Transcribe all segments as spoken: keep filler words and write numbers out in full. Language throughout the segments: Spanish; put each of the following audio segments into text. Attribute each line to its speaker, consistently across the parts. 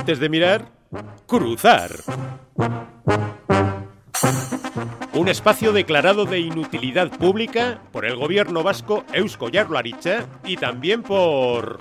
Speaker 1: antes de mirar, cruzar. Un espacio declarado de inutilidad pública por el gobierno vasco Eusko Jaurlaritza y también por...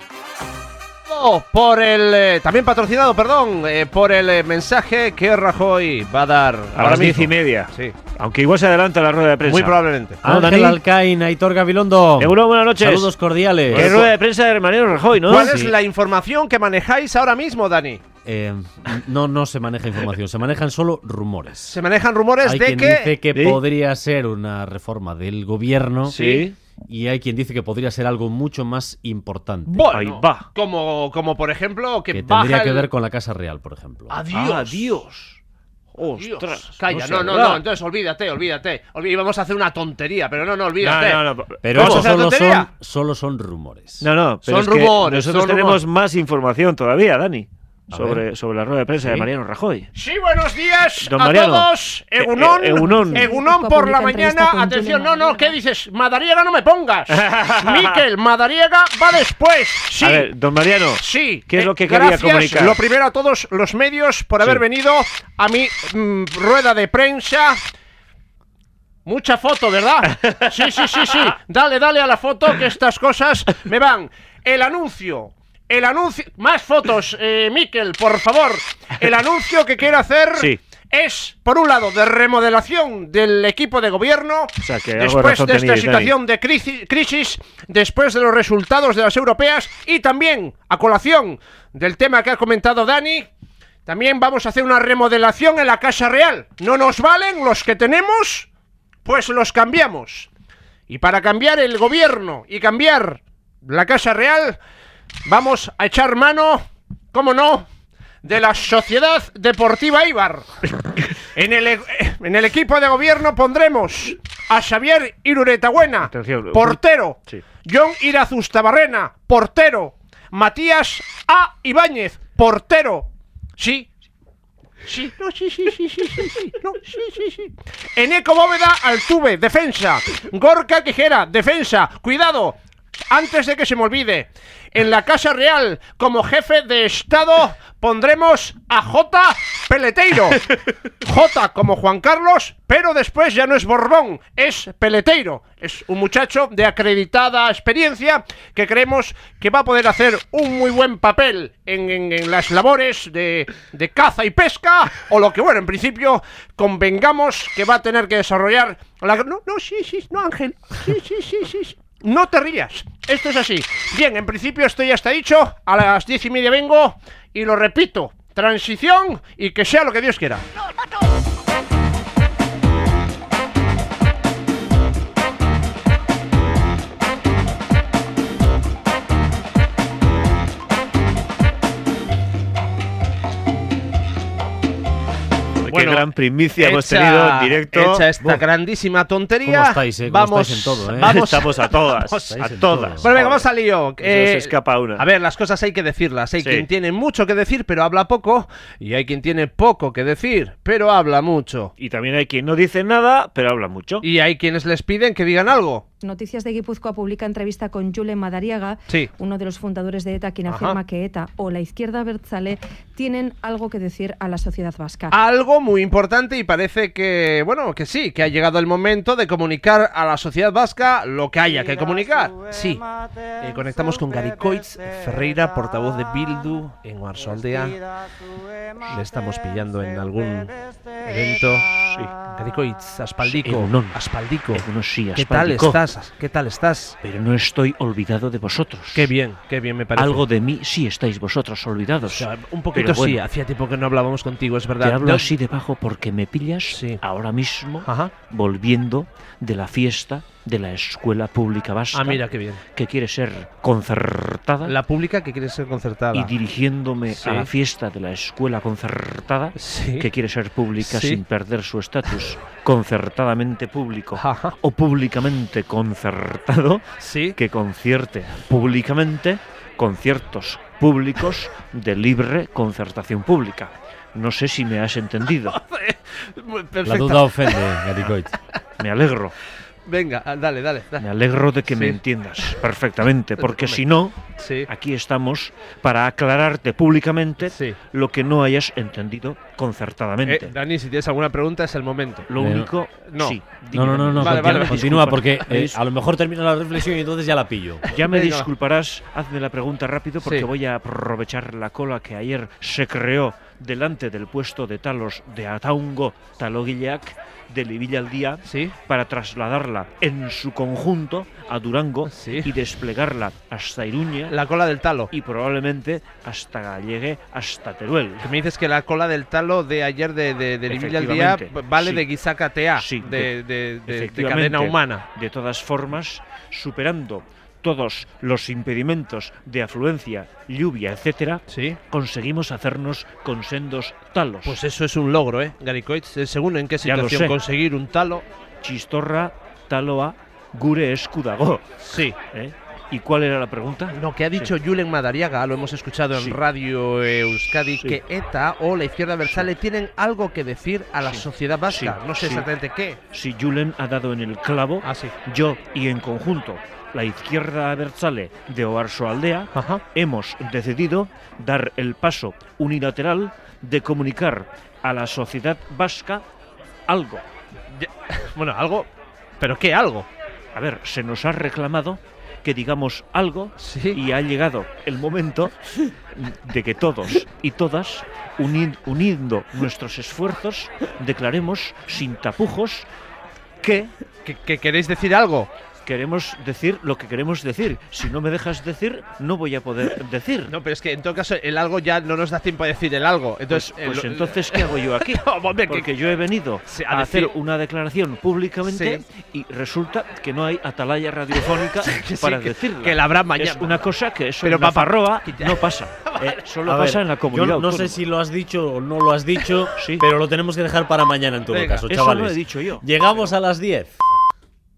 Speaker 2: Por el... Eh, también patrocinado, perdón, eh, por el eh, mensaje que Rajoy va a dar
Speaker 3: a las diez y media.
Speaker 2: Sí.
Speaker 3: Aunque igual se adelanta la rueda de prensa.
Speaker 2: Muy probablemente.
Speaker 3: ¿No,
Speaker 4: Ángel
Speaker 3: Dani?
Speaker 4: Alcaín, Aitor Gabilondo.
Speaker 3: Egunon, buenas noches.
Speaker 4: Saludos cordiales.
Speaker 3: ¿Qué rueda de prensa de Mariano Rajoy, no?
Speaker 2: ¿Cuál
Speaker 3: Sí.
Speaker 2: es la información que manejáis ahora mismo, Dani?
Speaker 4: Eh, no, no se maneja información, se manejan solo rumores.
Speaker 2: Se manejan rumores
Speaker 4: Hay
Speaker 2: de
Speaker 4: quien
Speaker 2: que...
Speaker 4: dice que
Speaker 3: ¿Sí?
Speaker 4: podría ser una reforma del gobierno.
Speaker 3: Sí.
Speaker 4: Y hay quien dice que podría ser algo mucho más importante.
Speaker 2: Bueno,
Speaker 3: Ahí va.
Speaker 2: Como, como por ejemplo que,
Speaker 4: que
Speaker 2: baja
Speaker 4: tendría que
Speaker 2: el-
Speaker 4: ver con la Casa Real, por ejemplo.
Speaker 2: Adiós.
Speaker 3: Adiós.
Speaker 2: Dios.
Speaker 3: Ostras.
Speaker 2: Calla,
Speaker 3: se
Speaker 2: no, no,
Speaker 3: habla.
Speaker 2: no, entonces olvídate, olvídate. Olví- Vamos a hacer una tontería, pero no, no,
Speaker 3: No,
Speaker 2: olvídate.
Speaker 3: no, no.
Speaker 4: Pero
Speaker 2: ¿Cómo?
Speaker 4: eso
Speaker 2: ¿Esa
Speaker 4: solo
Speaker 2: tontería?
Speaker 4: son, solo son rumores.
Speaker 3: No, no, pero
Speaker 2: Son
Speaker 3: es que
Speaker 2: rumores,
Speaker 3: nosotros
Speaker 2: son
Speaker 3: tenemos
Speaker 2: rumores.
Speaker 3: más información todavía, Dani.
Speaker 4: A
Speaker 3: Sobre,
Speaker 4: ver.
Speaker 3: sobre la rueda de prensa
Speaker 4: ¿Sí?
Speaker 3: de Mariano Rajoy.
Speaker 2: Sí, buenos días
Speaker 3: Don
Speaker 2: a
Speaker 3: Mariano.
Speaker 2: todos.
Speaker 3: Eh,
Speaker 2: Egunon,
Speaker 3: eh, Egunon.
Speaker 2: Egunon por la
Speaker 5: Publica entrevista
Speaker 2: mañana.
Speaker 5: con
Speaker 2: Atención,
Speaker 5: Julen
Speaker 2: no, no, ¿qué dices? Madariaga no me pongas. Miquel, Madariaga va después. Sí.
Speaker 3: A ver, don Mariano.
Speaker 2: Sí,
Speaker 3: ¿Qué es
Speaker 2: eh,
Speaker 3: lo que quería
Speaker 2: gracias,
Speaker 3: comunicar?
Speaker 2: Lo primero a todos los medios por haber
Speaker 3: Sí.
Speaker 2: venido a mi mm, rueda de prensa. Mucha foto, ¿verdad? Sí, sí, sí, sí. Dale, dale a la foto que estas cosas me van. El anuncio. El anuncio. Más fotos, eh, Miquel, por favor. El anuncio que quiero hacer
Speaker 3: Sí.
Speaker 2: es, por un lado, de remodelación del equipo de gobierno.
Speaker 3: O sea, que algo de
Speaker 2: después
Speaker 3: razón
Speaker 2: de esta
Speaker 3: teníais,
Speaker 2: situación de crisis, crisis, después de los resultados de las europeas y también, a colación del tema que ha comentado Dani, también vamos a hacer una remodelación en la Casa Real. ¿No nos valen los que tenemos? Pues los cambiamos. Y para cambiar el gobierno y cambiar la Casa Real, vamos a echar mano, ¿cómo no?, de la Sociedad Deportiva Eibar. En el, e- en el equipo de gobierno pondremos a Xavier Iruretabuena,
Speaker 3: Atención.
Speaker 2: portero.
Speaker 3: Sí.
Speaker 2: John Irazustabarrena, portero. Matías A. Ibáñez, portero. Sí. Sí, no, sí, sí, sí, sí, sí, sí, no, sí, sí, sí. Eneco Bóveda Altuve, defensa. Gorka Quijera, defensa. Cuidado, antes de que se me olvide. En la Casa Real, como jefe de Estado, pondremos a J. Peleteiro. J como Juan Carlos, pero después ya no es Borbón, es Peleteiro. Es un muchacho de acreditada experiencia que creemos que va a poder hacer un muy buen papel en, en- en las labores de, de caza y pesca, o lo que, bueno, en principio convengamos que va a tener que desarrollar la... No, no, sí, sí, no, Ángel. Sí, sí, sí, sí, sí. No te rías, esto es así. Bien, en principio esto ya está dicho. A las diez y media vengo y lo repito. Transición y que sea lo que Dios quiera.
Speaker 3: Qué
Speaker 2: Bueno,
Speaker 3: gran primicia hemos
Speaker 2: hecha-
Speaker 3: tenido en directo.
Speaker 2: Hecha esta
Speaker 3: Buf,
Speaker 2: grandísima tontería.
Speaker 4: ¿Cómo estáis, eh? ¿Cómo
Speaker 2: Vamos,
Speaker 4: estáis en todo, eh?
Speaker 2: vamos.
Speaker 3: Estamos a todas.
Speaker 4: Estáis
Speaker 3: a
Speaker 4: en
Speaker 3: todas.
Speaker 4: todo.
Speaker 2: Bueno, venga, vamos al lío.
Speaker 3: Eso se escapa una.
Speaker 2: A ver, las cosas hay que decirlas. Hay
Speaker 3: Sí.
Speaker 2: quien tiene mucho que decir, pero habla poco. Y hay quien tiene poco que decir, pero habla mucho.
Speaker 3: Y también hay quien no dice nada, pero habla mucho.
Speaker 2: Y hay quienes les piden que digan algo.
Speaker 5: Noticias de Guipúzcoa publica entrevista con Julen Madariaga,
Speaker 2: Sí.
Speaker 5: uno de los fundadores de ETA, quien
Speaker 2: Ajá.
Speaker 5: afirma que ETA o la izquierda abertzale tienen algo que decir a la sociedad vasca.
Speaker 2: Algo muy importante y parece que, bueno, que sí, que ha llegado el momento de comunicar a la sociedad vasca lo que haya que comunicar. Sí. Eh, conectamos con Garicoitz Ferreira, portavoz de Bildu en Oarsoaldea. Le estamos pillando en algún evento. Sí. Garicoitz, Aspaldico.
Speaker 3: Egunon.
Speaker 2: Aspaldico.
Speaker 3: Egunon, sí,
Speaker 2: ¿Qué tal
Speaker 3: Aspaldico.
Speaker 2: estás? ¿Qué tal estás?
Speaker 3: Pero no estoy olvidado de vosotros.
Speaker 2: Qué bien, qué bien me parece.
Speaker 3: Algo de mí sí estáis vosotros olvidados.
Speaker 2: O sea, un poquito
Speaker 3: Pero bueno,
Speaker 2: sí, hacía tiempo que no hablábamos contigo, es verdad.
Speaker 3: Te hablo
Speaker 2: No-
Speaker 3: así debajo porque me pillas
Speaker 2: Sí.
Speaker 3: ahora mismo
Speaker 2: Ajá.
Speaker 3: volviendo de la fiesta de la escuela pública vasca.
Speaker 2: Ah, mira, qué bien.
Speaker 3: Que quiere ser concertada.
Speaker 2: La pública que quiere ser concertada.
Speaker 3: Y dirigiéndome
Speaker 2: Sí.
Speaker 3: a la fiesta de la escuela concertada,
Speaker 2: Sí.
Speaker 3: que quiere ser pública
Speaker 2: Sí.
Speaker 3: sin perder su estatus concertadamente público
Speaker 2: Ajá.
Speaker 3: o públicamente concertado,
Speaker 2: Sí.
Speaker 3: que concierte públicamente conciertos públicos de libre concertación pública. No sé si me has entendido.
Speaker 4: La duda ofende, Garicoitz.
Speaker 3: Me alegro.
Speaker 2: Venga, ah, dale, dale. dale.
Speaker 3: Me alegro de que me
Speaker 2: Sí.
Speaker 3: entiendas perfectamente, porque
Speaker 2: Hombre.
Speaker 3: si no,
Speaker 2: Sí.
Speaker 3: aquí estamos para aclararte públicamente
Speaker 2: Sí.
Speaker 3: lo que no hayas entendido concertadamente.
Speaker 2: Eh, Dani, si tienes alguna pregunta es el momento.
Speaker 3: Lo
Speaker 4: Eh,
Speaker 3: único,
Speaker 2: no.
Speaker 3: sí.
Speaker 4: No, no, no, no,
Speaker 2: Vale,
Speaker 4: continúa,
Speaker 2: vale, vale.
Speaker 4: continúa,
Speaker 3: Disculpa.
Speaker 4: porque eh,
Speaker 3: Dis-
Speaker 4: a lo mejor termina la reflexión y entonces ya la pillo.
Speaker 3: Ya me
Speaker 2: Venga.
Speaker 3: disculparás, hazme la pregunta rápido porque
Speaker 2: Sí.
Speaker 3: voy a aprovechar la cola que ayer se creó delante del puesto de talos de Ataungo Taloguillac de Livilla al Día
Speaker 2: Sí.
Speaker 3: para trasladarla en su conjunto a Durango
Speaker 2: Sí.
Speaker 3: y desplegarla hasta Iruña
Speaker 2: La cola del talo.
Speaker 3: y probablemente hasta llegue hasta Teruel.
Speaker 2: Que me dices que la cola del talo de ayer de, de, de Livilla al Día
Speaker 3: Efectivamente,
Speaker 2: vale
Speaker 3: sí.
Speaker 2: de Guisaca T A,
Speaker 3: Sí,
Speaker 2: de, de, de- de
Speaker 3: Efectivamente,
Speaker 2: cadena humana.
Speaker 3: De todas formas, superando todos los impedimentos de afluencia, lluvia, etcétera,
Speaker 2: Sí.
Speaker 3: conseguimos hacernos con sendos talos.
Speaker 2: Pues eso es un logro, ¿eh? Garicoitz, Eh, según en qué
Speaker 3: Ya lo
Speaker 2: situación
Speaker 3: sé.
Speaker 2: conseguir un talo.
Speaker 3: Chistorra, taloa, gure escudago.
Speaker 2: Sí.
Speaker 3: ¿Eh? ¿Y cuál era la pregunta?
Speaker 2: Lo que ha dicho Julen Madariaga, lo hemos escuchado en
Speaker 3: Sí.
Speaker 2: Radio Euskadi,
Speaker 3: Sí.
Speaker 2: que ETA o la izquierda abertzale tienen algo que decir a la
Speaker 3: Sí.
Speaker 2: sociedad vasca.
Speaker 3: Sí.
Speaker 2: No sé
Speaker 3: Sí.
Speaker 2: exactamente qué.
Speaker 3: Si Julen ha dado en el clavo,
Speaker 2: Ah, sí.
Speaker 3: yo y en conjunto la izquierda abertzale de Oarsoaldea
Speaker 2: Ajá.
Speaker 3: hemos decidido dar el paso unilateral de comunicar a la sociedad vasca algo.
Speaker 2: Ya- Bueno, algo. ¿Pero qué algo?
Speaker 3: A ver, se nos ha reclamado que digamos algo
Speaker 2: Sí.
Speaker 3: y ha llegado el momento de que todos y todas, uni- uniendo nuestros esfuerzos, declaremos sin tapujos que
Speaker 2: ¿Que, que queréis decir algo?
Speaker 3: queremos decir lo que queremos decir. Si no me dejas decir, no voy a poder decir.
Speaker 2: No, pero es que en todo caso el algo ya no nos da tiempo a decir el algo. Entonces,
Speaker 3: Pues, pues
Speaker 2: eh, lo-
Speaker 3: entonces, ¿qué hago yo aquí?
Speaker 2: No, hombre, que-
Speaker 3: Porque yo he venido
Speaker 2: Sí, a
Speaker 3: a hacer
Speaker 2: decir-
Speaker 3: una declaración públicamente
Speaker 2: Sí.
Speaker 3: y resulta que no hay atalaya radiofónica
Speaker 2: que sí,
Speaker 3: para
Speaker 2: que-
Speaker 3: decirla.
Speaker 2: que la habrá mañana.
Speaker 3: Es una cosa que eso
Speaker 2: Pero
Speaker 3: en la
Speaker 2: papá,
Speaker 3: Farroa
Speaker 2: que ya-
Speaker 3: no pasa. Eh, solo
Speaker 4: A
Speaker 3: pasa
Speaker 4: ver,
Speaker 3: en la
Speaker 4: yo
Speaker 3: comunidad
Speaker 4: no
Speaker 3: autónoma.
Speaker 4: sé si lo has dicho o no lo has dicho,
Speaker 3: Sí.
Speaker 4: pero lo tenemos que dejar para mañana en todo
Speaker 2: Venga,
Speaker 4: caso,
Speaker 3: Eso
Speaker 4: chavales.
Speaker 3: lo he dicho yo.
Speaker 4: Llegamos a las diez.